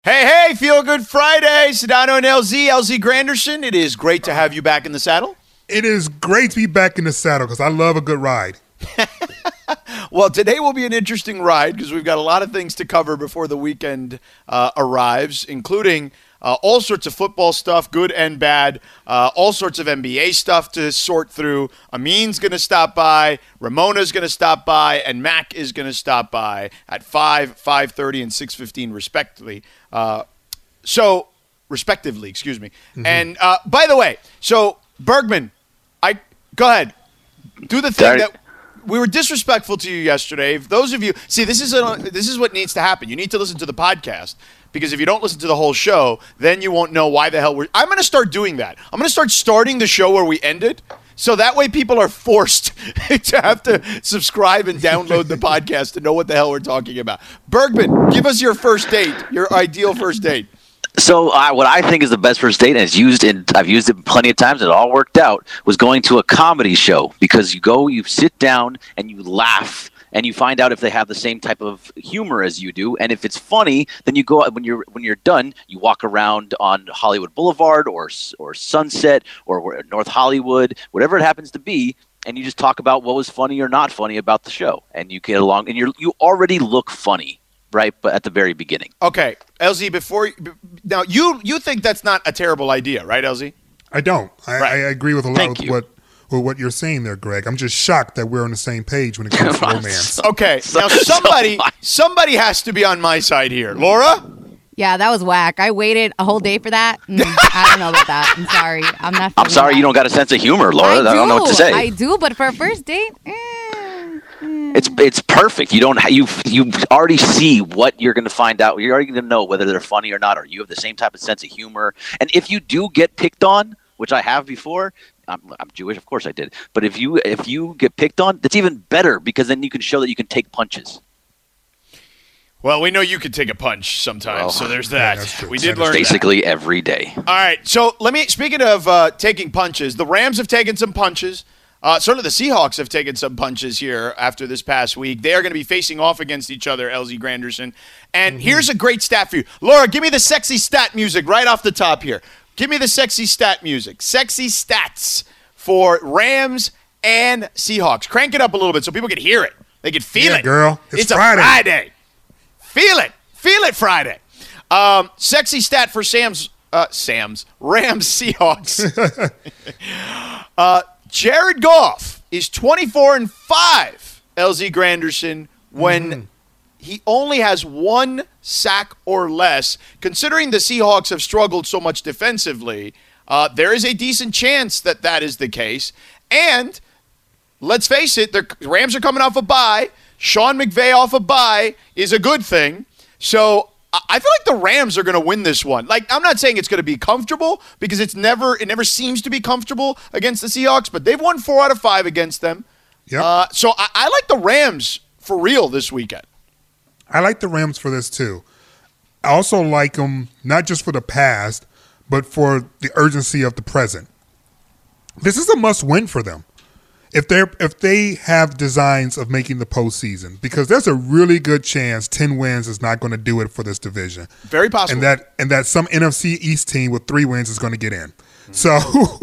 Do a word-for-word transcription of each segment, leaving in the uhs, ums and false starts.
Hey, hey, Feel Good Friday. Sedano and L Z, L Z Granderson. It is great to have you back in the saddle. It is great to be back in the saddle because I love a good ride. Well, today will be an interesting ride because we've got a lot of things to cover before the weekend uh, arrives, including uh, all sorts of football stuff, good and bad, uh, all sorts of N B A stuff to sort through. Amin's going to stop by, Ramona's going to stop by, and Mac is going to stop by at five, five thirty, and six fifteen, respectively. Uh, so, respectively, excuse me. Mm-hmm. And uh, by the way, so Bergman, I go ahead, do the thing Sorry. that we were disrespectful to you yesterday. If those of you see, this is a, this is what needs to happen. You need to listen to the podcast because if you don't listen to the whole show, then you won't know why the hell we're. I'm going to start doing that. I'm going to start starting the show where we ended. So that way people are forced to have to subscribe and download the podcast to know what the hell we're talking about. Bergman, give us your first date, your ideal first date. So uh, what I think is the best first date, and it's used in, I've used it plenty of times, and it all worked out, was going to a comedy show because you go, you sit down, and you laugh, and you find out if they have the same type of humor as you do, and if it's funny, then you go when you're when you're done, you walk around on Hollywood Boulevard or or Sunset or North Hollywood, whatever it happens to be, and you just talk about what was funny or not funny about the show, and you get along, and you you already look funny. Right, but at the very beginning. Okay, L Z, before now, you you think that's not a terrible idea, right, L Z? I don't. I, Right. I agree with a lot Thank with you. what with what you're saying there, Greg. I'm just shocked that we're on the same page when it comes to romance. Okay, So- now somebody so- somebody has to be on my side here. Laura? Yeah, that was whack. I waited a whole day for that. Mm, I don't know about that. I'm sorry. I'm not. I'm feeling sorry that. you don't got a sense of humor, Laura. I, I do. don't know what to say. I do, but for a first date, eh, eh. It's it's perfect. You don't ha- you you already see what you're going to find out. You're already going to know whether they're funny or not, or you have the same type of sense of humor. And if you do get picked on, which I have before, I'm, I'm Jewish, of course I did. But if you if you get picked on, that's even better because then you can show that you can take punches. Well, we know you could take a punch sometimes, Well, so there's yeah, that. that's true. We did That is learn that. Basically every day. All right, so let me. Speaking of uh, taking punches, the Rams have taken some punches. Uh, certainly, the Seahawks have taken some punches here after this past week. They are going to be facing off against each other, L Z Granderson. And Mm-hmm. here's a great stat for you, Laura. Give me the sexy stat music right off the top here. Give me the sexy stat music. Sexy stats for Rams and Seahawks. Crank it up a little bit so people can hear it. They can feel Yeah, it. girl. It's It's a Friday. Friday. Feel it. Feel it Friday. Um, sexy stat for Sam's, uh, Sam's, Rams Seahawks. uh, Jared Goff is twenty-four and five, L Z Granderson, when Mm-hmm. he only has one sack or less. Considering the Seahawks have struggled so much defensively, uh, there is a decent chance that that is the case. And let's face it, the Rams are coming off a bye. Sean McVay off a bye is a good thing. So I I feel like the Rams are going to win this one. Like, I'm not saying it's going to be comfortable because it's never it never seems to be comfortable against the Seahawks, but they've won four out of five against them. Yep. Uh, so I, I like the Rams for real this weekend. I like the Rams for this too. I also like them not just for the past, but for the urgency of the present. This is a must-win for them. If they are if they have designs of making the postseason, because there's a really good chance ten wins is not going to do it for this division, Very possible. and that and that some N F C East team with three wins is going to get in. So,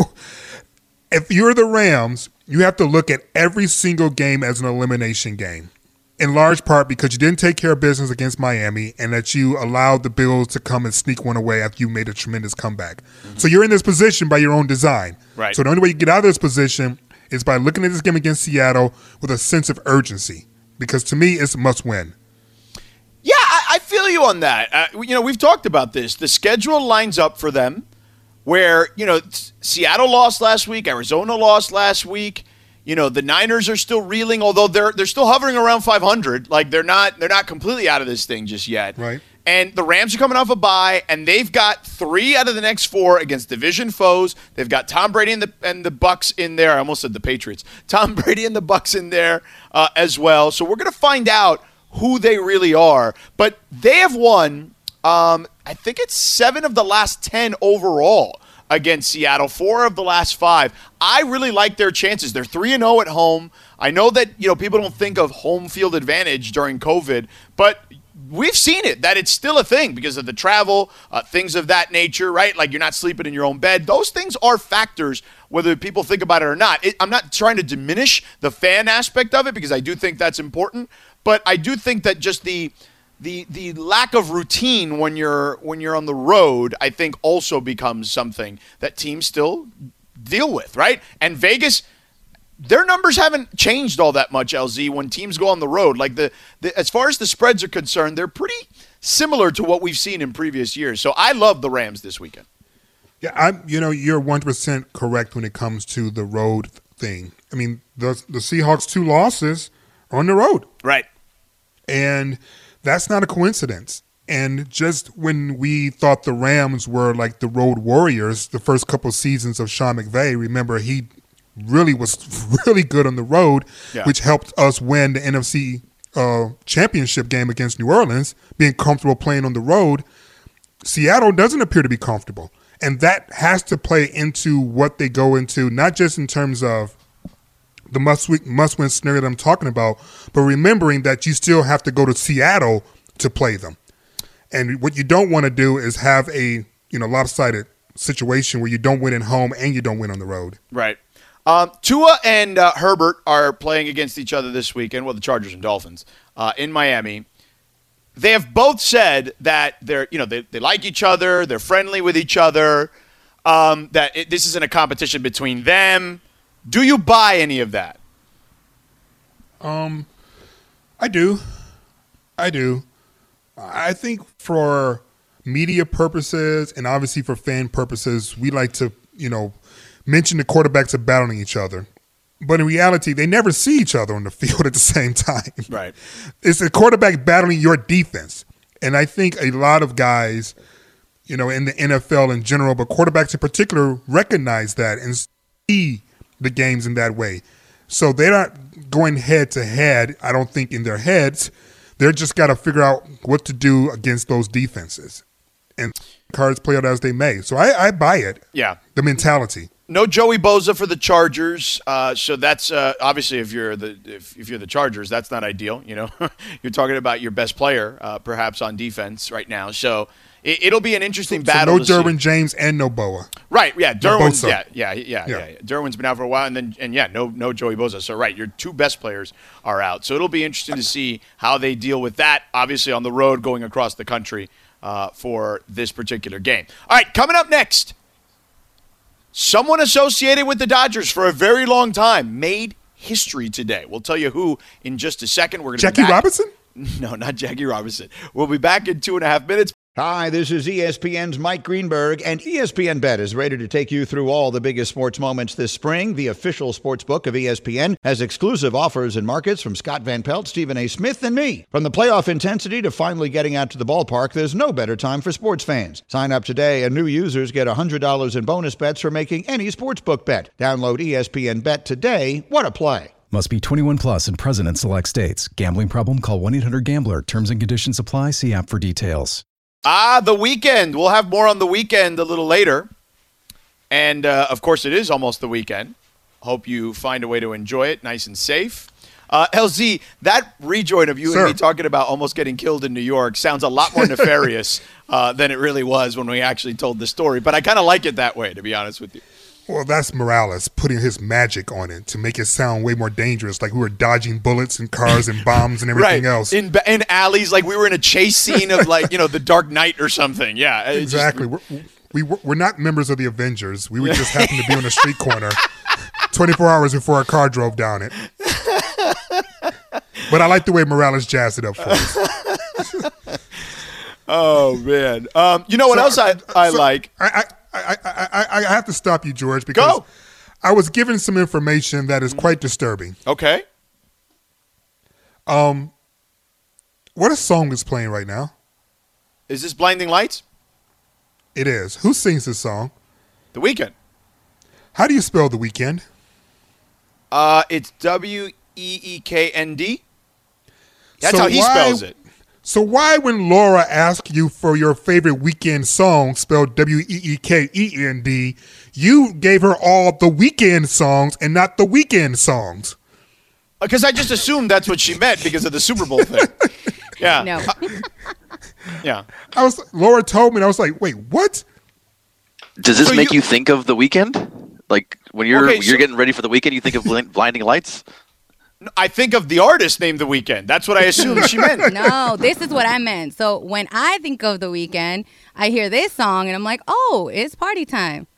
if you're the Rams, you have to look at every single game as an elimination game, in large part because you didn't take care of business against Miami, and that you allowed the Bills to come and sneak one away after you made a tremendous comeback. So you're in this position by your own design. Right. So the only way you get out of this position is by looking at this game against Seattle with a sense of urgency, because to me, it's a must-win. Yeah, I, I feel you on that. Uh, you know, we've talked about this. The schedule lines up for them where, you know, S- Seattle lost last week, Arizona lost last week. You know, the Niners are still reeling, although they're they're still hovering around five hundred. Like they're not they're not completely out of this thing just yet. Right. And the Rams are coming off a bye, and they've got three out of the next four against division foes. They've got Tom Brady and the and the Bucks in there. I almost said the Patriots. Tom Brady and the Bucks in there uh, as well. So we're going to find out who they really are. But they have won, um, I think it's seven of the last ten overall against Seattle, four of the last five. I really like their chances. They're three and oh at home. I know that, you know, people don't think of home field advantage during COVID, but we've seen it, that it's still a thing because of the travel, uh, things of that nature, right? Like you're not sleeping in your own bed. Those things are factors, whether people think about it or not. It, I'm not trying to diminish the fan aspect of it because I do think that's important, but I do think that just the the the lack of routine when you're when you're on the road, I think also becomes something that teams still deal with, right? And Vegas, their numbers haven't changed all that much, L Z, when teams go on the road. Like the, the as far as the spreads are concerned, they're pretty similar to what we've seen in previous years. So I love the Rams this weekend. Yeah, I'm. You know, you're one hundred percent correct when it comes to the road thing. I mean, the the Seahawks' two losses are on the road, right? And that's not a coincidence. And just when we thought the Rams were like the road warriors, the first couple of seasons of Sean McVay, remember he really was really good on the road, yeah. which helped us win the N F C uh, championship game against New Orleans, being comfortable playing on the road. Seattle doesn't appear to be comfortable. And that has to play into what they go into, not just in terms of the must-win, must-win scenario that I'm talking about, but remembering that you still have to go to Seattle to play them. And what you don't want to do is have a you know lopsided situation where you don't win at home and you don't win on the road. Right. Um, Tua and uh, Herbert are playing against each other this weekend, well, the Chargers and Dolphins, uh, in Miami. They have both said that they're, you know, they, they like each other, they're friendly with each other, um, that it, this isn't a competition between them. Do you buy any of that? Um, I do. I do. I think for media purposes and obviously for fan purposes, we like to, you know, mention the quarterbacks are battling each other. But in reality, they never see each other on the field at the same time. Right. It's a quarterback battling your defense. And I think a lot of guys, you know, in the N F L in general, but quarterbacks in particular, recognize that and see the games in that way. So they're not going head to head, I don't think, in their heads. They're just got to figure out what to do against those defenses. And cards play out as they may. So I, I buy it. Yeah. The mentality. No Joey Bosa for the Chargers, uh, so that's uh, obviously if you're the if, if you're the Chargers, that's not ideal. You know, you're talking about your best player, uh, perhaps on defense right now. So it, it'll be an interesting so, battle. So no Derwin James and no Boa. Right? Yeah, Derwin's no yeah, yeah, yeah, yeah, yeah. Derwin's been out for a while, and then and yeah, no no Joey Bosa. So right, your two best players are out. So it'll be interesting to see how they deal with that. Obviously on the road, going across the country uh, for this particular game. All right, coming up next. Someone associated with the Dodgers for a very long time made history today. We'll tell you who in just a second. We're going to Jackie be back. Robinson? No, not Jackie Robinson. We'll be back in two and a half minutes. Hi, this is E S P N's Mike Greenberg, and E S P N Bet is ready to take you through all the biggest sports moments this spring. The official sports book of E S P N has exclusive offers and markets from Scott Van Pelt, Stephen A. Smith, and me. From the playoff intensity to finally getting out to the ballpark, there's no better time for sports fans. Sign up today, and new users get one hundred dollars in bonus bets for making any sportsbook bet. Download E S P N Bet today. What a play. Must be twenty-one plus and present in select states. Gambling problem? Call one eight hundred gambler. Terms and conditions apply. See app for details. Ah, the weekend. We'll have more on the weekend a little later. And, uh, of course, it is almost the weekend. Hope you find a way to enjoy it nice and safe. Uh, L Z, that rejoin of you Sir. and me talking about almost getting killed in New York sounds a lot more nefarious uh, than it really was when we actually told the story. But I kind of like it that way, to be honest with you. Well, that's Morales putting his magic on it to make it sound way more dangerous, like we were dodging bullets and cars and bombs and everything right. else. In in alleys, like we were in a chase scene of, like, you know, The Dark Knight or something. Yeah, exactly. Just, we're, we, we're not members of the Avengers. We would just happen to be on a street corner twenty-four hours before a car drove down it. But I like the way Morales jazzed it up for us. Oh, man. Um, you know what so, else I, I so like? I, I, I, I, I have to stop you, George, because Go. I was given some information that is quite disturbing. Okay. Um, what a song is playing right now? Is this Blinding Lights? It is. Who sings this song? The Weeknd. How do you spell The Weeknd? Uh, it's W E E K N D. That's so how he why, spells it. So why, when Laura asked you for your favorite Weeknd song spelled W E E K E N D, you gave her all the Weeknd songs and not the Weeknd songs? Because I just assumed that's what she meant because of the Super Bowl thing. Yeah. No. Yeah. I was Laura told me, and I was like, wait, what? Does this So make you- you think of the weekend? Like when you're Okay, when you're so- getting ready for the weekend, you think of Blind- Blinding Lights? I think of the artist named The Weeknd. That's what I assumed she meant. No, this is what I meant. So when I think of the weekend, I hear this song and I'm like, oh, it's party time.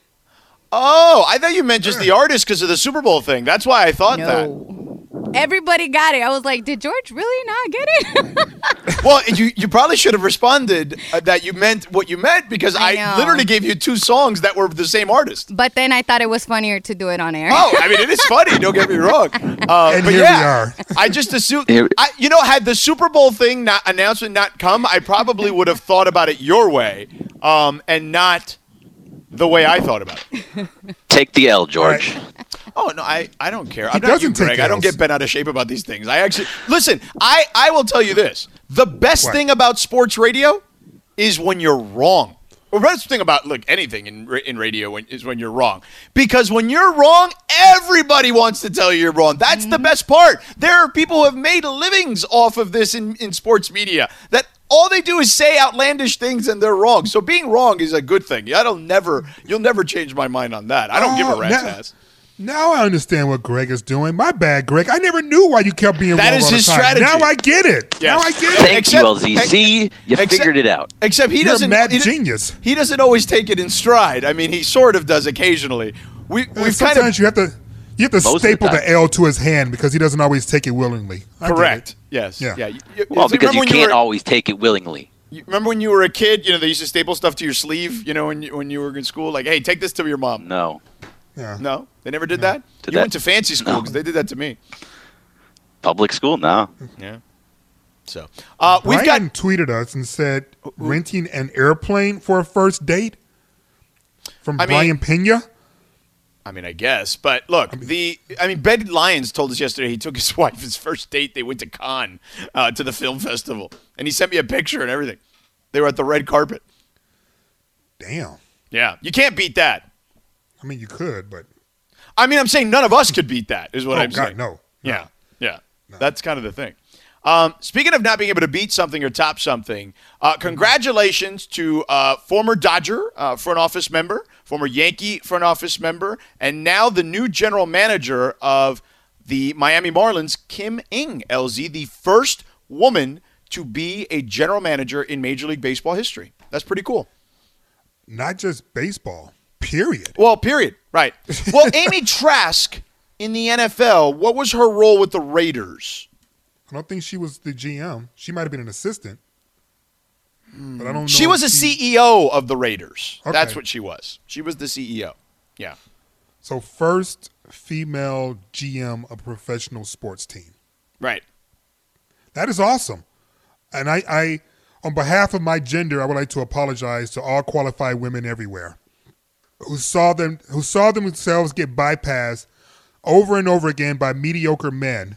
Oh, I thought you meant just the artist because of the Super Bowl thing. That's why I thought that. No. Everybody got it. I was like, did George really not get it? Well, you, you probably should have responded uh, that you meant what you meant because I, I know. literally gave you two songs that were the same artist. But then I thought it was funnier to do it on air. Oh, I mean, it is funny. Don't get me wrong. Uh, And but here yeah, we are. I just assumed. Here- I, you know, had the Super Bowl thing not announcement not come, I probably would have thought about it your way, um, and not the way I thought about it. Take the L, George. Right. Oh no, I, I don't care. I'm He not you, doesn't take Greg. I don't L's. get bent out of shape about these things. I actually listen. I, I will tell you this: the best What? thing about sports radio is when you're wrong. Or the best thing about look anything in ra- in radio when, is when you're wrong, because when you're wrong, everybody wants to tell you you're wrong. That's the best part. There are people who have made livings off of this in, in sports media that. All they do is say outlandish things and they're wrong. So being wrong is a good thing. I don't never, you'll never change my mind on that. I don't give a Oh, rat's now- ass. Now I understand what Greg is doing. My bad, Greg. I never knew why you kept being That wrong is all the his time. strategy. Now I get it. Yes. Now I get it. Thank Except- you, L Z. See, you except- figured it out. Except he You're a doesn't. mad he doesn't- genius. He doesn't always take it in stride. I mean, he sort of does occasionally. We we've kind Sometimes of you have to you have to Most of the staple the, time. L to his hand because he doesn't always take it willingly. I get correct. it. Yes. Yeah. Yeah. You- you- Well, so because you remember when can't were- always take it willingly. you remember when you were a kid? You know, they used to staple stuff to your sleeve. You know, when you, when you were in school, like, hey, take this to your mom. No. Yeah. No, they never did that. Did you that- went to fancy school No. because they did that to me. Public school? No. Yeah. So uh, we've Brian got. tweeted us and said renting an airplane for a first date from I mean- Brian Pena. I mean, I guess, but look, the I mean, Ben Lyons told us yesterday he took his wife his first date. They went to Cannes uh, to the film festival, and he sent me a picture and everything. They were at the red carpet. Damn. Yeah, you can't beat that. I mean, you could, but I mean, I'm saying none of us could beat that. Is what oh I'm God, saying. no. Yeah, yeah. That's kind of the thing. Um, speaking of not being able to beat something or top something, uh, congratulations to uh, former Dodger uh, front office member, former Yankee front office member, and now the new general manager of the Miami Marlins, Kim Ng, L Z, the first woman to be a general manager in Major League Baseball history. That's pretty cool. Not just baseball. Period. Well, period. Right. Well, Amy Trask in the N F L, what was her role with the Raiders? I don't think she was the G M. She might have been an assistant. But I don't know. She if was a C E O of the Raiders. Okay. That's what she was. She was the C E O. Yeah. So first female G M of a professional sports team. Right. That is awesome. And I, I, on behalf of my gender, I would like to apologize to all qualified women everywhere who saw them who saw themselves get bypassed over and over again by mediocre men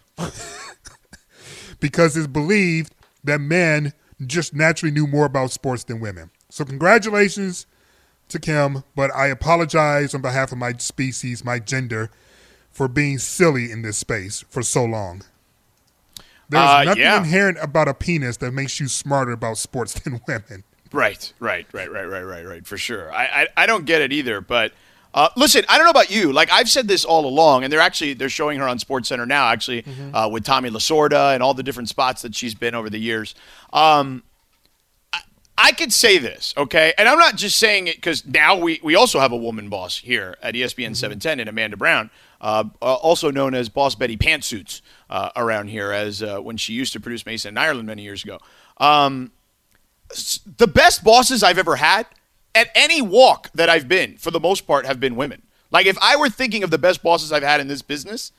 because it's believed that men just naturally knew more about sports than women. So congratulations to Kim, but I apologize on behalf of my species, my gender, for being silly in this space for so long. There's Uh, nothing yeah. inherent about a penis that makes you smarter about sports than women. Right. Right. Right. Right. Right. Right. Right. For sure. I I, I don't get it either. But uh, listen, I don't know about you. Like I've said this all along, and they're actually they're showing her on SportsCenter now, actually, uh, with Tommy Lasorda and all the different spots that she's been over the years. Um, I, I could say this, okay, and I'm not just saying it because now we we also have a woman boss here at E S P N seven ten in Amanda Brown. Uh, uh, also known as Boss Betty Pantsuits uh, around here, as uh, when she used to produce Mason in Ireland many years ago. Um, s- the best bosses I've ever had at any walk that I've been, for the most part, have been women. Like if I were thinking of the best bosses I've had in this business,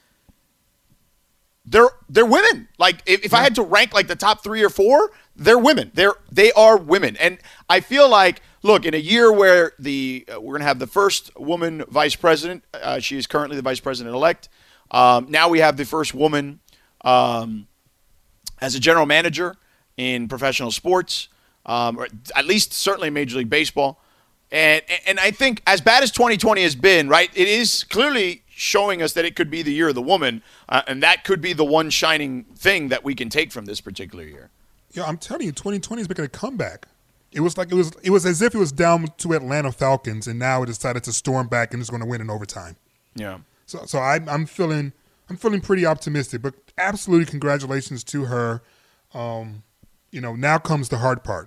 they're they're women. Like if, if I had to rank like the top three or four, they're women. They're they are women, and I feel like. Look, in a year where the uh, we're going to have the first woman vice president, uh, she is currently the vice president-elect. Um, now we have the first woman um, as a general manager in professional sports, um, or at least certainly Major League Baseball. And and I think as bad as twenty twenty has been, right, it is clearly showing us that it could be the year of the woman, uh, and that could be the one shining thing that we can take from this particular year. Yeah, I'm telling you, twenty twenty is making a comeback. It was like it was it was as if it was down to Atlanta Falcons, and now it decided to storm back and is going to win in overtime. Yeah. So so I, I'm feeling I'm feeling pretty optimistic. But absolutely, congratulations to her. Um, you know, now comes the hard part.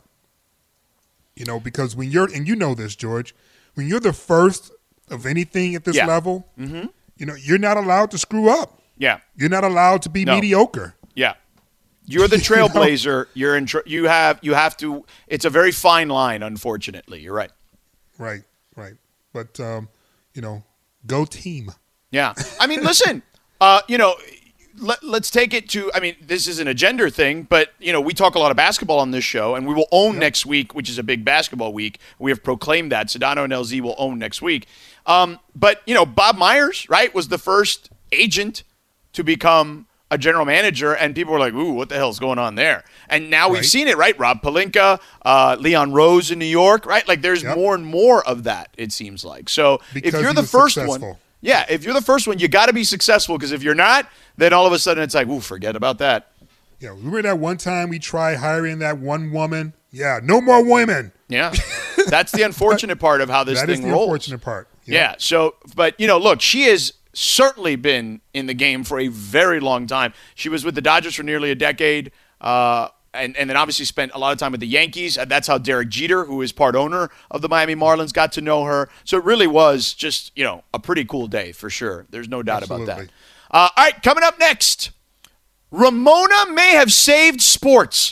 You know, because when you're and you know this, George, when you're the first of anything at this Yeah. level, Mm-hmm. you know, you're not allowed to screw up. Yeah. You're not allowed to be No. mediocre. Yeah. You're the trailblazer. You're in. Tr- you have. You have to. It's a very fine line. Unfortunately, you're right. Right, right. But um, you know, go team. Yeah. I mean, listen. Uh, you know, let, let's take it to. I mean, this isn't a gender thing, but you know, we talk a lot of basketball on this show, and we will own Yep. next week, which is a big basketball week. We have proclaimed that Sedano and L Z will own next week. Um, but you know, Bob Myers, right, was the first agent to become a general manager, and people were like, ooh, what the hell's going on there? And now we've Right. seen it, right? Rob Pelinka, uh, Leon Rose in New York, right? Like there's Yep. more and more of that, it seems like. So Because if you're he the was first one, successful. yeah, if you're the first one, you got to be successful, because if you're not, then all of a sudden it's like, ooh, forget about that. Yeah, remember that one time we tried hiring that one woman? Yeah, no more women. Yeah. That's the unfortunate part of how this That thing is the rolls. unfortunate part. Yeah. So, but, you know, look, she has certainly been in the game for a very long time. She was with the Dodgers for nearly a decade, uh, and, and then obviously spent a lot of time with the Yankees. And that's how Derek Jeter, who is part owner of the Miami Marlins, got to know her. So it really was just, you know, a pretty cool day for sure. There's no doubt about Absolutely. that. Uh, all right, coming up next, Ramona may have saved sports.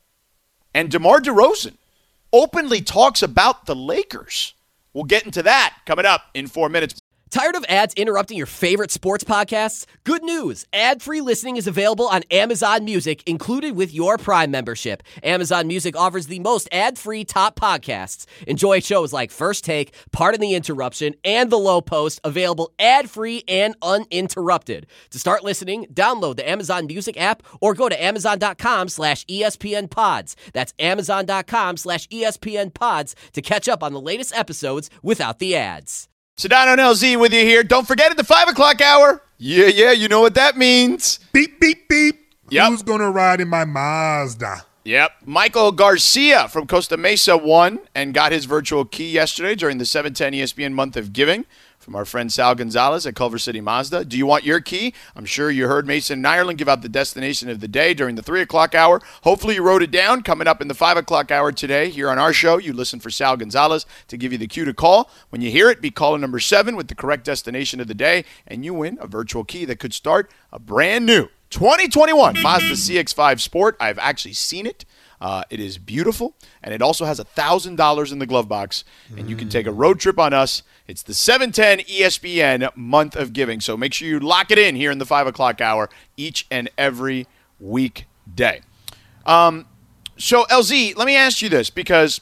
And DeMar DeRozan openly talks about the Lakers. We'll get into that coming up in four minutes. Tired of ads interrupting your favorite sports podcasts? Good news. Ad-free listening is available on Amazon Music, included with your Prime membership. Amazon Music offers the most ad-free top podcasts. Enjoy shows like First Take, Pardon the Interruption, and The Low Post, available ad-free and uninterrupted. To start listening, download the Amazon Music app or go to amazon.com slash ESPN pods. That's amazon.com slash ESPN pods to catch up on the latest episodes without the ads. Sedano and L Z with you here. Don't forget at the five o'clock hour. Yeah, yeah, you know what that means. Beep, beep, beep. Yep. Who's going to ride in my Mazda? Yep. Michael Garcia from Costa Mesa won and got his virtual key yesterday during the seven ten E S P N Month of Giving from our friend Sal Gonzalez at Culver City Mazda. Do you want your key? I'm sure you heard Mason and Ireland give out the destination of the day during the three o'clock hour. Hopefully you wrote it down. Coming up in the five o'clock hour today here on our show, you listen for Sal Gonzalez to give you the cue to call. When you hear it, be caller number seven with the correct destination of the day, and you win a virtual key that could start a brand new twenty twenty-one Mazda C X five Sport. I've actually seen it. Uh, it is beautiful, and it also has one thousand dollars in the glove box, and you can take a road trip on us. It's the seven ten E S P N Month of Giving, so make sure you lock it in here in the five o'clock hour each and every weekday. Um, so, L Z, let me ask you this, because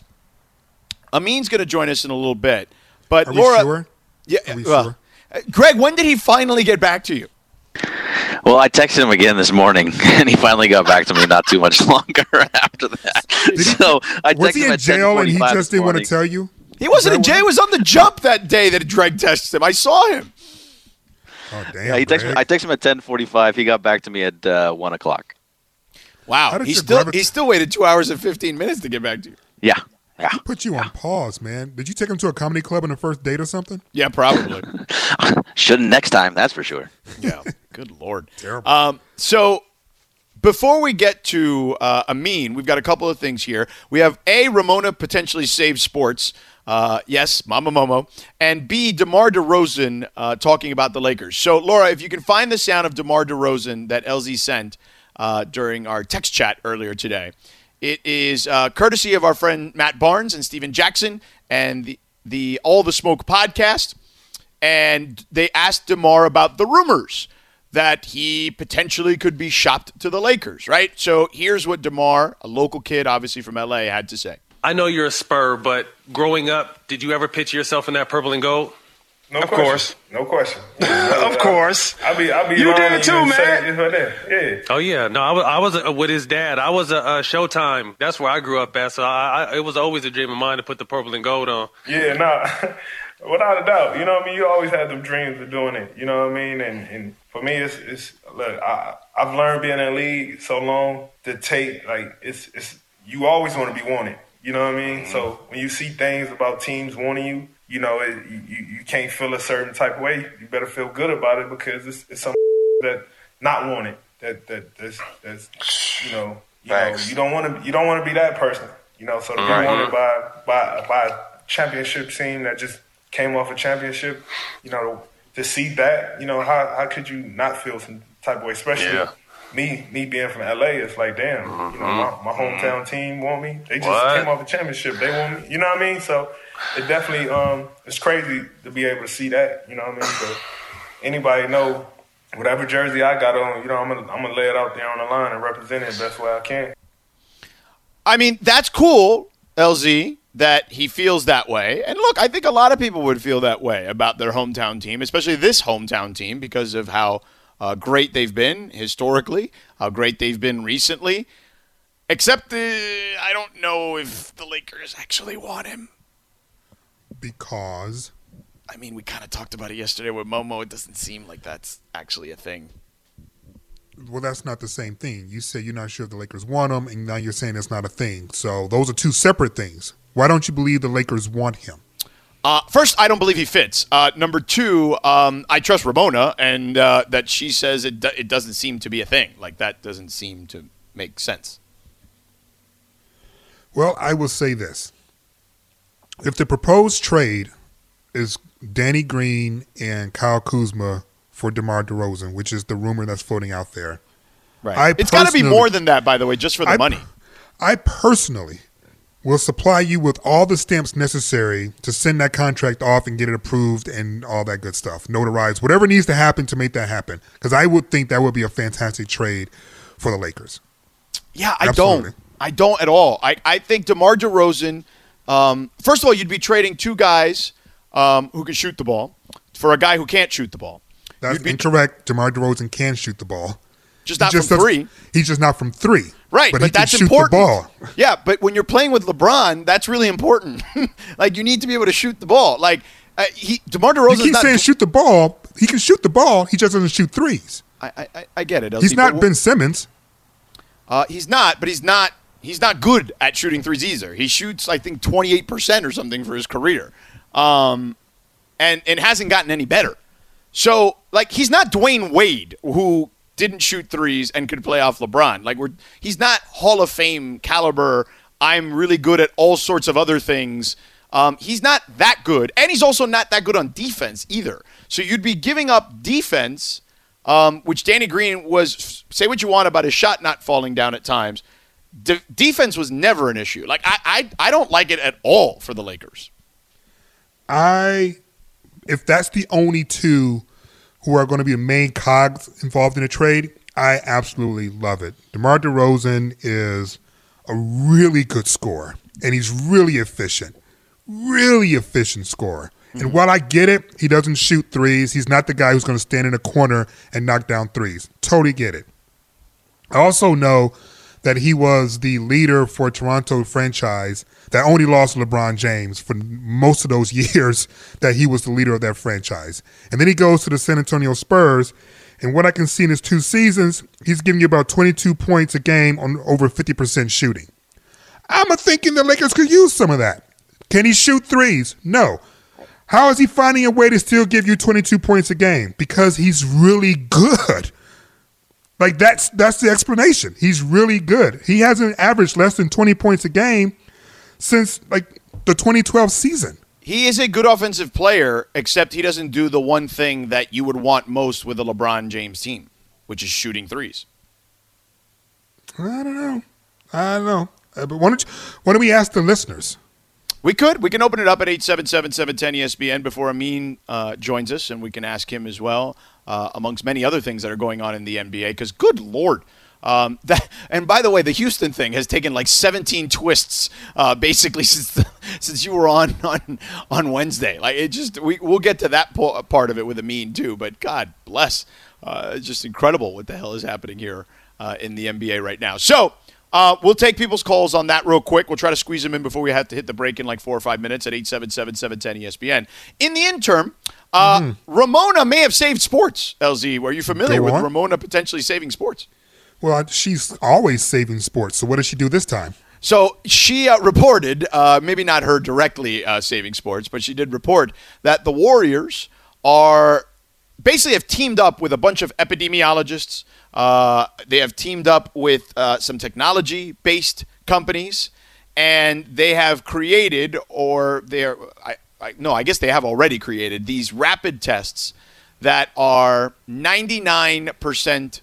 Amin's going to join us in a little bit. But Are Laura, we sure? Yeah, Are we well, sure? uh, Greg, when did he finally get back to you? Well, I texted him again this morning, and he finally got back to me not too much longer after that. he- So I Was texted he him in at jail and he ten forty-five just this didn't want to morning. tell you? He wasn't Is in that jail. He what- was on the jump that day that Greg texted him. I saw him. Oh, damn. Yeah, he texted me, Greg. I texted him at ten forty-five. He got back to me at uh, one o'clock. Wow. How did He your still, brother- he still waited two hours and fifteen minutes to get back to you. Yeah, yeah. Put you on pause, man. Did you take him to a comedy club on the first date or something? Yeah, probably. Shouldn't next time, that's for sure. Yeah. Good Lord. Terrible. Um, so before we get to uh, Amin, we've got a couple of things here. We have A, Ramona potentially saved sports. Uh, yes, Mama Momo. And B, DeMar DeRozan uh, talking about the Lakers. So, Laura, if you can find the sound of DeMar DeRozan that L Z sent uh, during our text chat earlier today, it is uh, courtesy of our friend Matt Barnes and Steven Jackson and the, the All the Smoke podcast. And they asked DeMar about the rumors that he potentially could be shopped to the Lakers, right? So here's what DeMar, a local kid, obviously from L A, had to say. I know you're a Spur, but growing up, did you ever picture yourself in that purple and gold? No Of question. course. No question. Of course. I'll be, I'll be You lying did it to too, and say man. it's right there. Yeah. Oh, yeah. No, I was, I was uh, with his dad. I was a uh, Showtime. That's where I grew up at. So I, I, it was always a dream of mine to put the purple and gold on. Yeah, nah. Without a doubt. You know what I mean? You always had them dreams of doing it. You know what I mean? And, and For me, it's, it's look, I, I've learned being in the league so long to take, like, it's, it's you always want to be wanted. You know what I mean? Mm-hmm. So when you see things about teams wanting you, you know, it, you, you can't feel a certain type of way. You better feel good about it because it's, it's something that not wanted. That that that's, that's you know, you know, you don't want to you don't want to be that person. You know, so to be right. wanted by by by a championship team that just came off a championship, you know, to see that, you know, how how could you not feel some type of way, especially yeah. me me being from L A, it's like, damn, mm-hmm. you know, my, my hometown team want me. They just what? came off a championship. They want me. You know what I mean? So it definitely um it's crazy to be able to see that, you know what I mean? So anybody know whatever jersey I got on, you know, I'm gonna I'm gonna lay it out there on the line and represent it the best way I can. I mean, that's cool, L Z, that he feels that way. And look, I think a lot of people would feel that way about their hometown team, especially this hometown team, because of how uh, great they've been historically, how great they've been recently. Except the, I don't know if the Lakers actually want him. Because? I mean, we kind of talked about it yesterday with Momo. It doesn't seem like that's actually a thing. Well, that's not the same thing. You say you're not sure if the Lakers want him, and now you're saying it's not a thing. So those are two separate things. Why don't you believe the Lakers want him? Uh, first, I don't believe he fits. Uh, number two, um, I trust Ramona, and uh, that she says it, do- it doesn't seem to be a thing. Like, that doesn't seem to make sense. Well, I will say this. If the proposed trade is Danny Green and Kyle Kuzma for DeMar DeRozan, which is the rumor that's floating out there. Right. I it's got to be more than that, by the way, just for the I, money. I personally will supply you with all the stamps necessary to send that contract off and get it approved and all that good stuff. Notarized, whatever needs to happen to make that happen. Because I would think that would be a fantastic trade for the Lakers. Yeah, I Absolutely. don't. I don't at all. I, I think DeMar DeRozan, um, first of all, you'd be trading two guys Um, who can shoot the ball for a guy who can't shoot the ball. That's be, incorrect. DeMar DeRozan can shoot the ball. Just not he just from three. He's just not from three. Right, but, but he that's can shoot important. The ball. Yeah, but when you're playing with LeBron, that's really important. Like, you need to be able to shoot the ball. Like, uh, he DeMar DeRozan. You keep saying shoot the ball. He can shoot the ball. He just doesn't shoot threes. I I, I get it. L Z, he's not Ben Simmons. Uh, he's not, but he's not. He's not good at shooting threes either. He shoots, I think, twenty-eight percent or something for his career. Um. And it hasn't gotten any better. So, like, he's not Dwayne Wade, who didn't shoot threes and could play off LeBron. Like, we're he's not Hall of Fame caliber. I'm really good at all sorts of other things. Um, he's not that good. And he's also not that good on defense either. So you'd be giving up defense, um, which Danny Green was, say what you want about his shot not falling down at times. De- defense was never an issue. Like, I, I, I don't like it at all for the Lakers. I... If that's the only two who are going to be the main cogs involved in a trade, I absolutely love it. DeMar DeRozan is a really good scorer, and he's really efficient, really efficient scorer. Mm-hmm. And while I get it, he doesn't shoot threes. He's not the guy who's going to stand in a corner and knock down threes. Totally get it. I also know that he was the leader for a Toronto franchise that only lost LeBron James for most of those years that he was the leader of that franchise. And then he goes to the San Antonio Spurs, and what I can see in his two seasons, he's giving you about twenty-two points a game on over fifty percent shooting. I'm thinking the Lakers could use some of that. Can he shoot threes? No. How is he finding a way to still give you twenty-two points a game? Because he's really good. Like, that's that's the explanation. He's really good. He hasn't averaged less than twenty points a game since, like, the twenty twelve season. He is a good offensive player, except he doesn't do the one thing that you would want most with a LeBron James team, which is shooting threes. I don't know. I don't know. Uh, but why don't, you, why don't we ask the listeners? We could. We can open it up at eight seven seven, seven one zero, E S P N before Amin uh, joins us, and we can ask him as well, uh, amongst many other things that are going on in the N B A, because good Lord. Um, that, and by the way, the Houston thing has taken like seventeen twists, uh, basically since the, since you were on, on on Wednesday. Like, it just we we'll get to that po- part of it with Amin too. But God bless, uh, it's just incredible what the hell is happening here uh, in the N B A right now. So. Uh, we'll take people's calls on that real quick. We'll try to squeeze them in before we have to hit the break in like four or five minutes at eight seven seven, seven one zero, E S P N. In the interim, Uh, mm-hmm. Ramona may have saved sports, L Z. Were you familiar Go with on. Ramona potentially saving sports? Well, she's always saving sports. So what did she do this time? So she uh, reported, uh, maybe not her directly uh, saving sports, but she did report that the Warriors are basically have teamed up with a bunch of epidemiologists. Uh, they have teamed up with uh, some technology-based companies, and they have created, or they're, I, I, no, I guess they have already created these rapid tests that are ninety-nine percent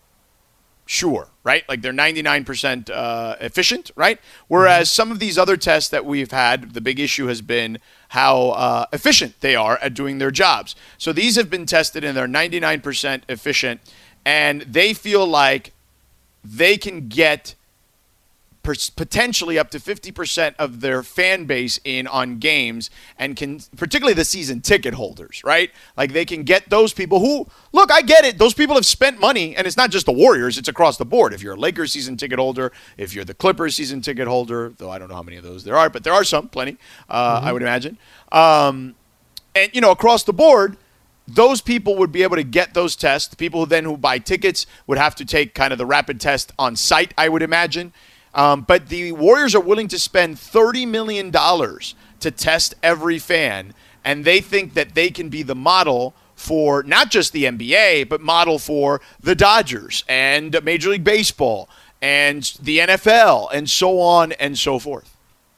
sure, right? Like they're ninety-nine percent uh, efficient, right? Whereas mm-hmm. some of these other tests that we've had, the big issue has been how uh, efficient they are at doing their jobs. So these have been tested and they're ninety-nine percent efficient, and they feel like they can get per- potentially up to fifty percent of their fan base in on games, and can, particularly the season ticket holders, right? Like they can get those people who, look, I get it. Those people have spent money, and it's not just the Warriors, it's across the board. If you're a Lakers season ticket holder, if you're the Clippers season ticket holder, though I don't know how many of those there are, but there are some, plenty, uh, mm-hmm. I would imagine. Um, and, you know, across the board, those people would be able to get those tests. People then who buy tickets would have to take kind of the rapid test on site, I would imagine. Um, but the Warriors are willing to spend thirty million dollars to test every fan, and they think that they can be the model for not just the N B A, but model for the Dodgers and Major League Baseball and the N F L and so on and so forth.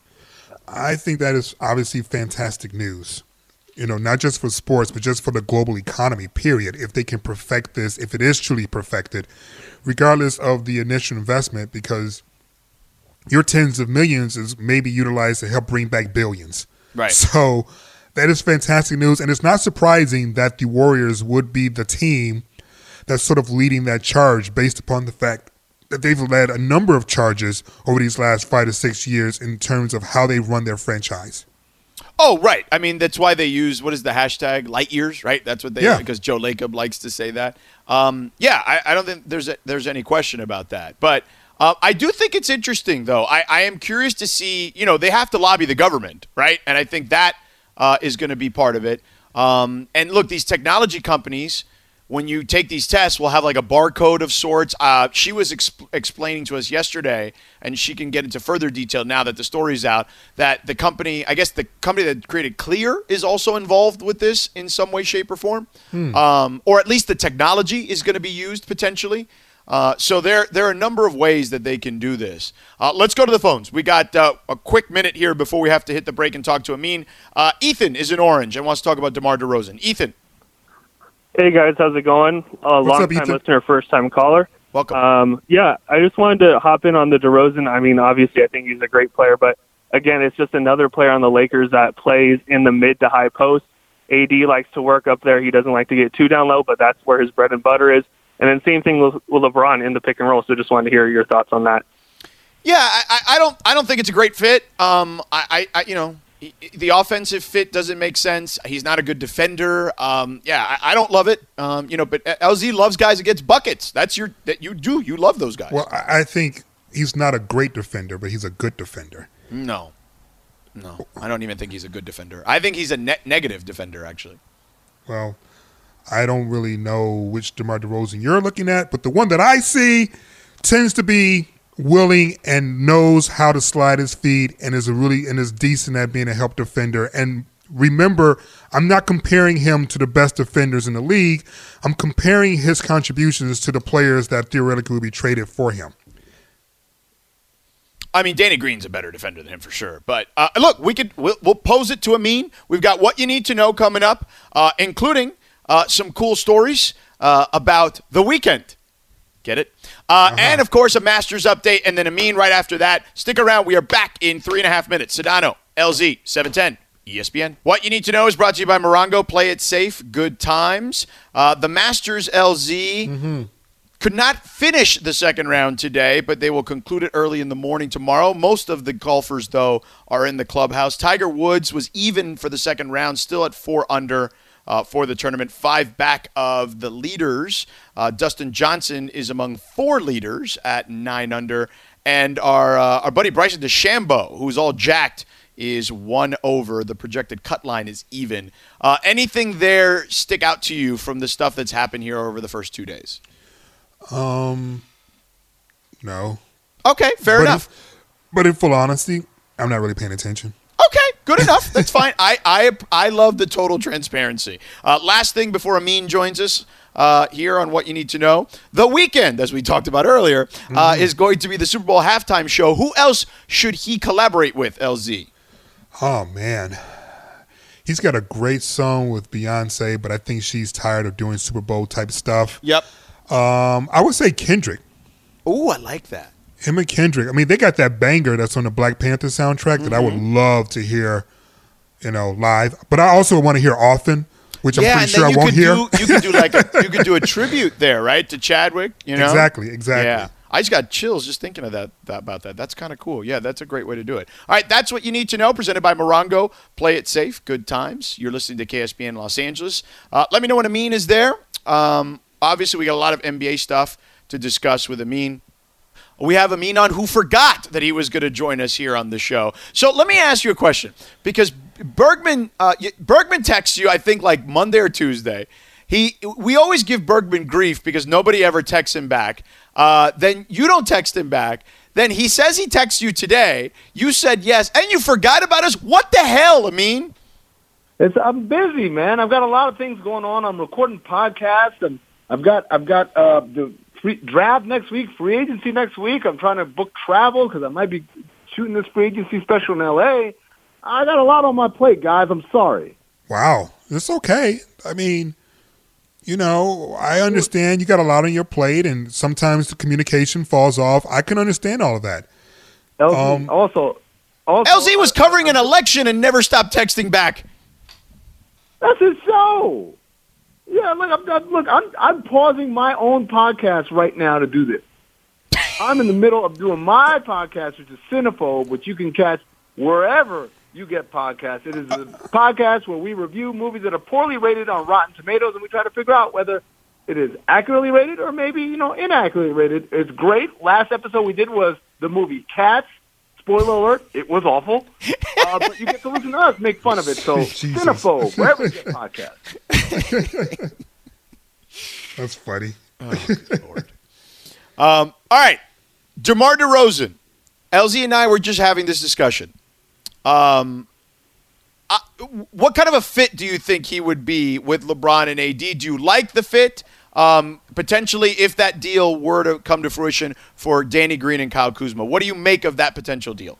I think that is obviously fantastic news. You know, not just for sports, but just for the global economy, period. If they can perfect this, if it is truly perfected, regardless of the initial investment, because your tens of millions is maybe utilized to help bring back billions. Right. So that is fantastic news. And it's not surprising that the Warriors would be the team that's sort of leading that charge based upon the fact that they've led a number of charges over these last five to six years in terms of how they run their franchise. Oh, right. I mean, that's why they use, what is the hashtag? Light years, right? That's what they, yeah. because Joe Lacob likes to say that. Um, yeah, I, I don't think there's a, there's any question about that. But uh, I do think it's interesting, though. I, I am curious to see, you know, they have to lobby the government, right? And I think that uh, is going to be part of it. Um, and look, these technology companies, when you take these tests, will have like a barcode of sorts. Uh, she was exp- explaining to us yesterday, and she can get into further detail now that the story's out, that the company, I guess the company that created Clear is also involved with this in some way, shape, or form. Hmm. Um, or at least the technology is going to be used potentially. Uh, so there, there are a number of ways that they can do this. Uh, let's go to the phones. We got uh, a quick minute here before we have to hit the break and talk to Amin. Uh, Ethan is in Orange and wants to talk about DeMar DeRozan. Ethan. Hey, guys. How's it going? Uh, long-time listener, first-time caller. Welcome. Um, yeah, I just wanted to hop in on the DeRozan. I mean, obviously, I think he's a great player, but, again, it's just another player on the Lakers that plays in the mid to high post. A D likes to work up there. He doesn't like to get too down low, but that's where his bread and butter is. And then same thing with, with LeBron in the pick and roll. So just wanted to hear your thoughts on that. Yeah, I, I don't I don't think it's a great fit. Um, I, I you know, the offensive fit doesn't make sense. He's not a good defender. Um, yeah, I, I don't love it. Um, you know, but L Z loves guys that gets buckets. That's your that you do. You love those guys. Well, I think he's not a great defender, but he's a good defender. No, no, I don't even think he's a good defender. I think he's a net negative defender, actually. Well, I don't really know which DeMar DeRozan you're looking at, but the one that I see tends to be willing and knows how to slide his feet and is a really and is decent at being a help defender. And remember, I'm not comparing him to the best defenders in the league. I'm comparing his contributions to the players that theoretically would be traded for him. I mean, Danny Green's a better defender than him for sure. But uh, look, we could we'll, we'll pose it to Amin. We've got what you need to know coming up, uh, including uh, some cool stories uh, about the weekend. Get it? Uh, uh-huh. And, of course, a Masters update, and then Amin right after that. Stick around. We are back in three and a half minutes. Sedano, L Z, seven ten, E S P N. What you need to know is brought to you by Morongo. Play it safe. Good times. Uh, the Masters, L Z, mm-hmm. could not finish the second round today, but they will conclude it early in the morning tomorrow. Most of the golfers, though, are in the clubhouse. Tiger Woods was even for the second round, still at four under. Uh, for the tournament, five back of the leaders. Uh, Dustin Johnson is among four leaders at nine under. And our uh, our buddy Bryson DeChambeau, who's all jacked is one over. The projected cut line is even. Uh, anything there stick out to you from the stuff that's happened here over the first two days? Um, no. Okay, fair but enough. If, but in full honesty, I'm not really paying attention. Okay, good enough. That's fine. I, I I love the total transparency. Uh, last thing before Amin joins us uh, here on What You Need to Know. The Weeknd, as we talked about earlier, uh, Mm-hmm. is going to be the Super Bowl halftime show. Who else should he collaborate with, L Z? Oh, man. He's got a great song with Beyonce, but I think she's tired of doing Super Bowl type stuff. Yep. Um, I would say Kendrick. Ooh, I like that. Him and Kendrick. I mean, they got that banger that's on the Black Panther soundtrack mm-hmm. that I would love to hear, you know, live. But I also want to hear often, which yeah, I'm pretty and sure then I you won't could hear. Do, you could do like a, you could do a tribute there, right, to Chadwick. You know, exactly, exactly. Yeah, I just got chills just thinking of that, that about that. That's kind of cool. Yeah, that's a great way to do it. All right, that's what you need to know. Presented by Morongo. Play it safe. Good times. You're listening to K S P N Los Angeles. Uh, let me know when Amin is there. Um, obviously, we got a lot of N B A stuff to discuss with Amin. We have Amin on, who forgot that he was going to join us here on the show. So let me ask you a question, because Bergman uh, Bergman texts you, I think, like Monday or Tuesday. He we always give Bergman grief because nobody ever texts him back. Uh, then you don't text him back. Then he says he texts you today. You said yes, and you forgot about us. What the hell, Amin? It's I'm busy, man. I've got a lot of things going on. I'm recording podcasts, and I've got I've got uh, the free draft next week, free agency next week. I'm trying to book travel because I might be shooting this free agency special in L A. I got a lot on my plate, guys. I'm sorry. Wow. It's okay. I mean, you know, I understand you got a lot on your plate, and sometimes the communication falls off. I can understand all of that. L Z, Um, also, also, L Z was covering an election and never stopped texting back. That's his show. Yeah, look, I'm, I'm, look, I'm, I'm pausing my own podcast right now to do this. I'm in the middle of doing my podcast, which is Cinephobe, which you can catch wherever you get podcasts. It is a podcast where we review movies that are poorly rated on Rotten Tomatoes, and we try to figure out whether it is accurately rated or maybe, you know, inaccurately rated. It's great. Last episode we did was the movie Cats. Spoiler alert, it was awful. Uh, but you get to listen to us make fun of it. So, Cinephobe, wherever you get podcasts. That's funny. Oh, good Lord. Um, all right. DeMar DeRozan. L Z and I were just having this discussion. Um, uh, what kind of a fit do you think he would be with LeBron and A D? Do you like the fit? Um, potentially, if that deal were to come to fruition for Danny Green and Kyle Kuzma, what do you make of that potential deal?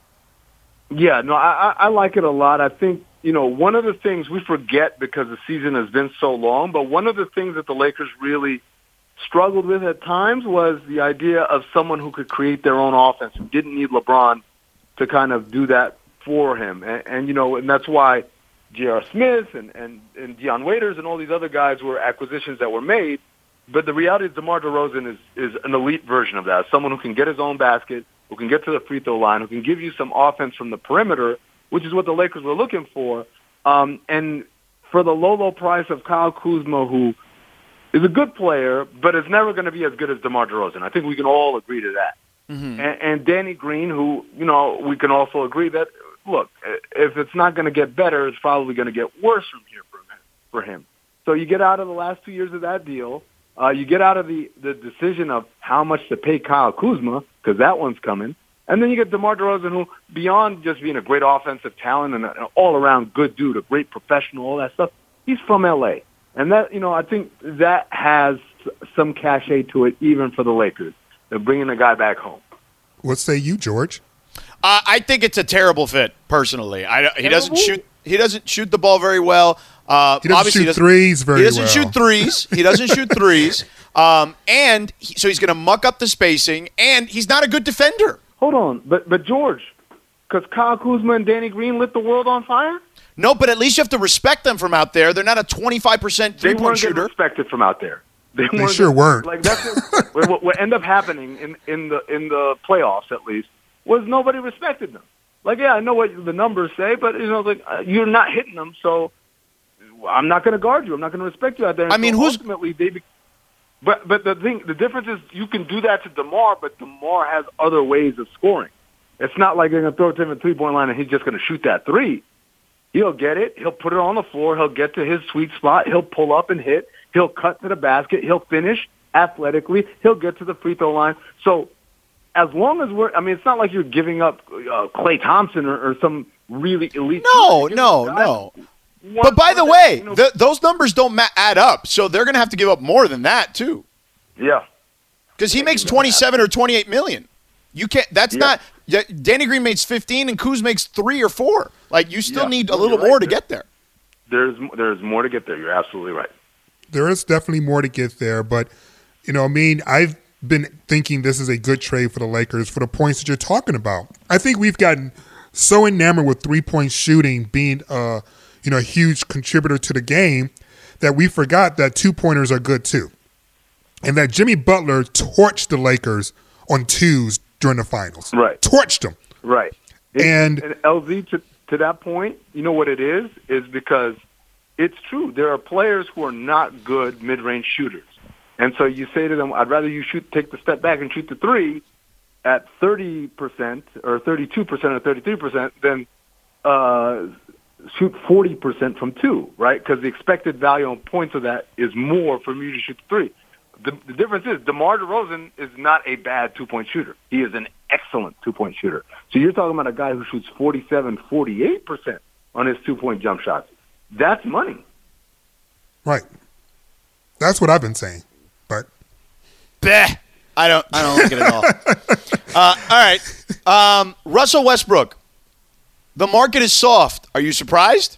Yeah, no, I, I like it a lot. I think, you know, one of the things we forget because the season has been so long, but one of the things that the Lakers really struggled with at times was the idea of someone who could create their own offense, who didn't need LeBron to kind of do that for him. And, and you know, and that's why J R. Smith and, and, and Deion Waiters and all these other guys were acquisitions that were made. But the reality is DeMar DeRozan is, is an elite version of that, someone who can get his own basket, who can get to the free throw line, who can give you some offense from the perimeter, which is what the Lakers were looking for. Um, and for the low, low price of Kyle Kuzma, who is a good player, but is never going to be as good as DeMar DeRozan. I think we can all agree to that. Mm-hmm. And, and Danny Green, who, you know, we can also agree that, look, if it's not going to get better, it's probably going to get worse from here for him. So you get out of the last two years of that deal. Uh, you get out of the, the decision of how much to pay Kyle Kuzma, because that one's coming. And then you get DeMar DeRozan, who, beyond just being a great offensive talent and an all-around good dude, a great professional, all that stuff, he's from L A. And that, you know, I think that has some cachet to it, even for the Lakers. They're bringing the guy back home. What say you, George? Uh, I think it's a terrible fit, personally. I, he doesn't shoot. He doesn't shoot the ball very well. Uh, he doesn't obviously shoot he doesn't, threes very well. He doesn't well. shoot threes. He doesn't shoot threes. Um, and he, so he's going to muck up the spacing, and he's not a good defender. Hold on. But, but George, because Kyle Kuzma and Danny Green lit the world on fire? No, but at least you have to respect them from out there. They're not a twenty-five percent three-point they weren't shooter. Getting respected from out there. They, they sure weren't. Like that's what, what, what ended up happening in, in the in the playoffs, at least, was nobody respected them. Like, yeah, I know what the numbers say, but you know, like uh, you're not hitting them, so I'm not going to guard you. I'm not going to respect you out there. And I mean, so who's ultimately they? Be- but but the thing, the difference is you can do that to DeMar, but DeMar has other ways of scoring. It's not like they're going to throw it to him at the three-point line and he's just going to shoot that three. He'll get it. He'll put it on the floor. He'll get to his sweet spot. He'll pull up and hit. He'll cut to the basket. He'll finish athletically. He'll get to the free throw line. So as long as we're – I mean, it's not like you're giving up uh, Klay Thompson or, or some really elite – No, no, no. But by the way, you know, the, those numbers don't ma- add up, so they're going to have to give up more than that too. Yeah. Because he makes twenty-seven or twenty-eight million. You can't. That's yeah. not. Danny Green makes fifteen, and Kuz makes three or four. Like you still yeah. need a no, little right. more to there's, get there. There's there's more to get there. You're absolutely right. There is definitely more to get there, but you know, I mean, I've been thinking this is a good trade for the Lakers for the points that you're talking about. I think we've gotten so enamored with three-point shooting being a you know a huge contributor to the game that we forgot that two-pointers are good too. And that Jimmy Butler torched the Lakers on twos during the finals. Right. Torched them. Right. And, and L Z, to, to that point, you know what it is? Is because it's true. There are players who are not good mid-range shooters. And so you say to them, I'd rather you shoot, take the step back and shoot the three at thirty percent or thirty-two percent or thirty-three percent than uh, shoot forty percent from two, right? Because the expected value on points of that is more for you to shoot the three. The, the difference is DeMar DeRozan is not a bad two-point shooter. He is an excellent two-point shooter. So you're talking about a guy who shoots forty-seven, forty-eight percent on his two-point jump shots. That's money. Right. That's what I've been saying. But Bah. I don't I don't like it at all. uh, all right. Um, Russell Westbrook. The market is soft. Are you surprised?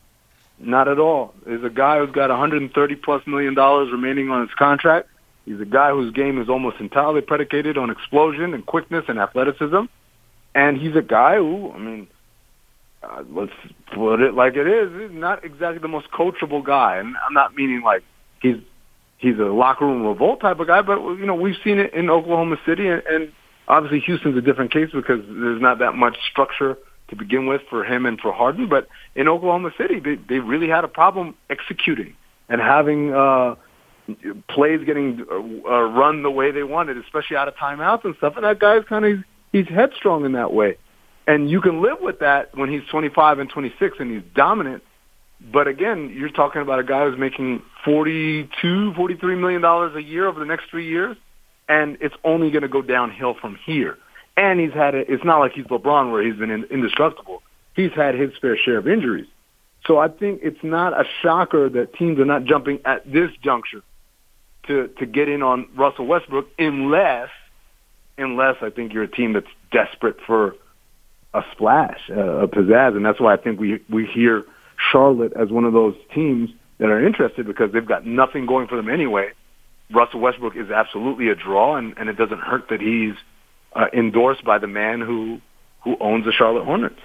Not at all. There's a guy who's got one hundred thirty plus million dollars remaining on his contract. He's a guy whose game is almost entirely predicated on explosion and quickness and athleticism. And he's a guy who, I mean, uh, let's put it like it is, he's not exactly the most coachable guy. And I'm not meaning like he's he's a locker room revolt type of guy, but, you know, we've seen it in Oklahoma City. And, and obviously Houston's a different case because there's not that much structure to begin with for him and for Harden. But in Oklahoma City, they, they really had a problem executing and having uh, plays getting uh, run the way they wanted, especially out of timeouts and stuff. And that guy's kind of, he's headstrong in that way. And you can live with that when he's twenty-five and twenty-six and he's dominant. But again, you're talking about a guy who's making forty-two, forty-three million dollars a year over the next three years, and it's only going to go downhill from here. And he's had it. It's not like he's LeBron where he's been in, indestructible. He's had his fair share of injuries. So I think it's not a shocker that teams are not jumping at this juncture to to get in on Russell Westbrook, unless unless I think you're a team that's desperate for a splash, uh, a pizzazz, and that's why I think we we hear Charlotte as one of those teams that are interested because they've got nothing going for them anyway. Russell Westbrook is absolutely a draw, and, and it doesn't hurt that he's Uh, endorsed by the man who who owns the Charlotte Hornets.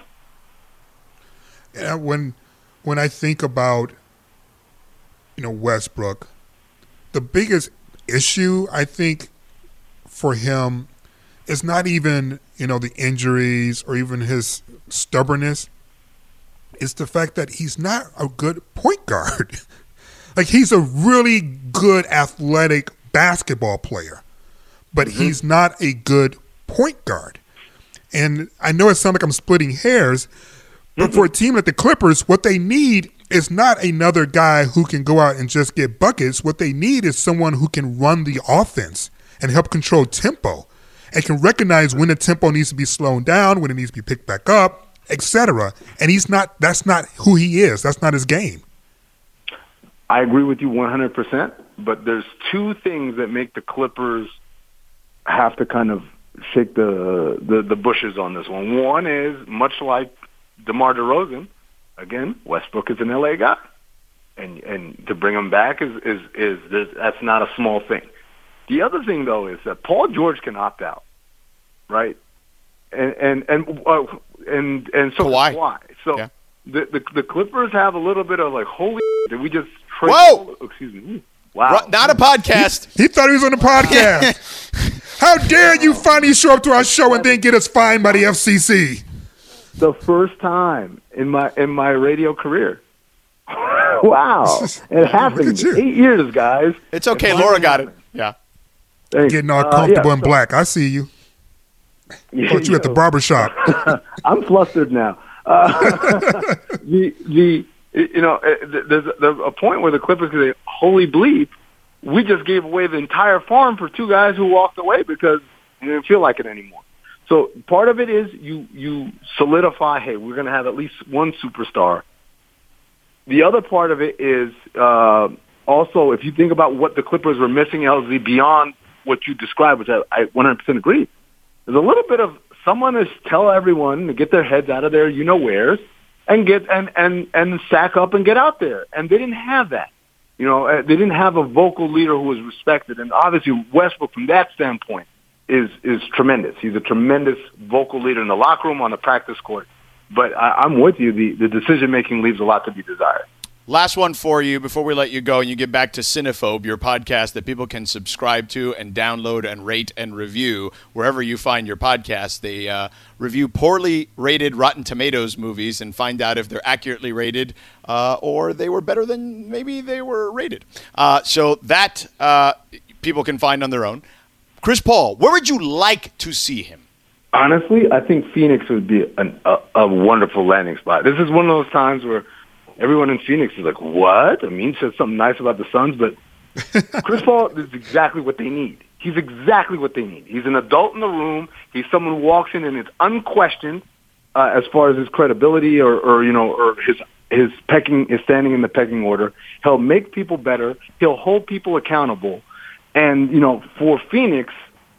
Yeah, when when I think about you know Westbrook, the biggest issue I think for him is not even you know the injuries or even his stubbornness. It's the fact that he's not a good point guard. Like he's a really good athletic basketball player, but mm-hmm. he's not a good point guard. And I know it sounds like I'm splitting hairs, but mm-hmm. for a team like the Clippers, what they need is not another guy who can go out and just get buckets. What they need is someone who can run the offense and help control tempo and can recognize when the tempo needs to be slowed down, when it needs to be picked back up, et cetera. And he's not, that's not who he is. That's not his game. I agree with you one hundred percent, but there's two things that make the Clippers have to kind of shake the, the the bushes on this one. One is, much like DeMar DeRozan, again, Westbrook is an L A guy, and and to bring him back is is is, is that's not a small thing. The other thing though is that Paul George can opt out, right? And and and uh, and and so Kawhi. Kawhi. So yeah. the, the the Clippers have a little bit of like, holy, did we just trade? Whoa! Oh, excuse me. Wow. Not a podcast. He, he thought he was on the podcast. How dare you finally show up to our show and then get us fined by the F C C? The first time in my in my radio career. Wow. It happened. Eight years, guys. It's okay. Laura got it. Yeah. Thanks. Getting all Uh, comfortable yeah, in so, black. I see you. Thought you at the barbershop. I'm flustered now. Uh, the the you know there's, there's a point where the Clippers say, "Holy bleep, we just gave away the entire farm for two guys who walked away because they didn't feel like it anymore." So part of it is you you solidify, hey, we're going to have at least one superstar. The other part of it is uh, also if you think about what the Clippers were missing, L Z, beyond what you described, which I, I one hundred percent agree. There's a little bit of someone to tell everyone to get their heads out of their you-know-wheres and get and, and, and sack up and get out there. And they didn't have that. You know, they didn't have a vocal leader who was respected. And obviously Westbrook, from that standpoint, is is tremendous. He's a tremendous vocal leader in the locker room, on the practice court. But I, I'm with you. The, the decision-making leaves a lot to be desired. Last one for you before we let you go and you get back to Cinephobe, your podcast that people can subscribe to and download and rate and review wherever you find your podcast. They uh, review poorly rated Rotten Tomatoes movies and find out if they're accurately rated uh, or they were better than maybe they were rated. Uh, so that uh, people can find on their own. Chris Paul, where would you like to see him? Honestly, I think Phoenix would be an, a, a wonderful landing spot. This is one of those times where everyone in Phoenix is like, what? I mean, said something nice about the Suns, but Chris Paul is exactly what they need. He's exactly what they need. He's an adult in the room. He's someone who walks in and is unquestioned uh, as far as his credibility or, or you know, or his his pecking, his standing in the pecking order. He'll make people better. He'll hold people accountable. And, you know, for Phoenix,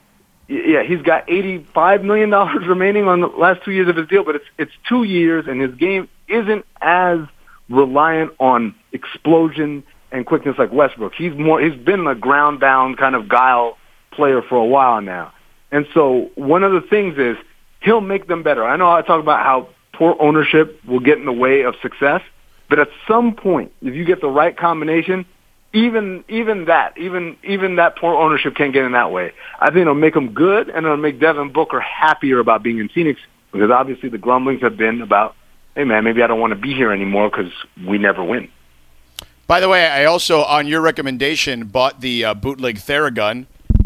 yeah, he's got eighty-five million dollars remaining on the last two years of his deal, but it's it's two years, and his game isn't as reliant on explosion and quickness like Westbrook. He's more, he's been a ground bound kind of guile player for a while now. And so one of the things is he'll make them better. I know I talk about how poor ownership will get in the way of success, but at some point, if you get the right combination, even, even that, even, even that poor ownership can't get in that way. I think it'll make them good, and it'll make Devin Booker happier about being in Phoenix, because obviously the grumblings have been about, hey, man, maybe I don't want to be here anymore because we never win. By the way, I also, on your recommendation, bought the uh, bootleg Theragun.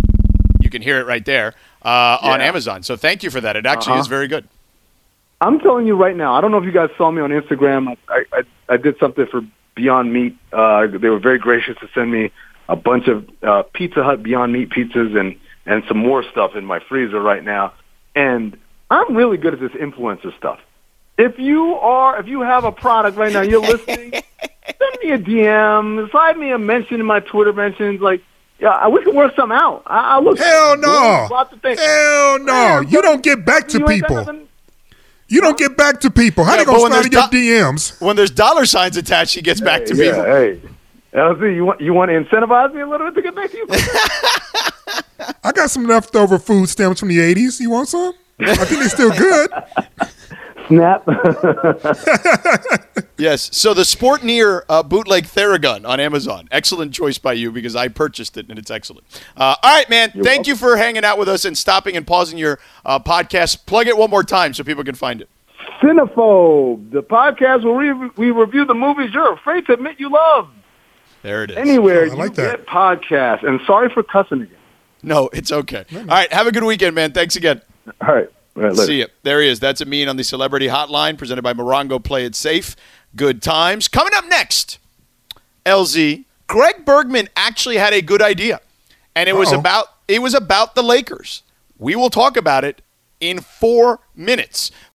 You can hear it right there uh, yeah. on Amazon. So thank you for that. It actually uh-huh. is very good. I'm telling you right now, I don't know if you guys saw me on Instagram. I, I, I did something for Beyond Meat. Uh, they were very gracious to send me a bunch of uh, Pizza Hut Beyond Meat pizzas and, and some more stuff in my freezer right now. And I'm really good at this influencer stuff. If you are, if you have a product right now, you're listening, send me a D M, slide me a mention in my Twitter mentions. Like, yeah, we can work something out. I, I look. Hell no. Hell no. Man, you don't get back to people. You don't get back to people. How yeah, they gonna slide in your do- D Ms? When there's dollar signs attached, he gets hey, back to yeah, people. Hey, L Z, you want you want to incentivize me a little bit to get back to you? I got some leftover food stamps from the eighties. You want some? I think they're still good. Snap. Yes. So the Sportneer uh, bootleg Theragun on Amazon. Excellent choice by you because I purchased it and it's excellent. Uh, all right, man. You're Thank welcome. you for hanging out with us and stopping and pausing your uh, podcast. Plug it one more time so people can find it. Cinephobe, the podcast where we, we review the movies you're afraid to admit you love. There it is. Anywhere oh, like you that. get podcasts. And sorry for cussing again. No, it's okay. All right. Have a good weekend, man. Thanks again. All right. Right, See you. There he is. That's Amin on the Celebrity Hotline, presented by Morongo. Play it safe. Good times. Coming up next, L Z, Greg Bergman actually had a good idea, and it Uh-oh. was about it was about the Lakers. We will talk about it in four minutes.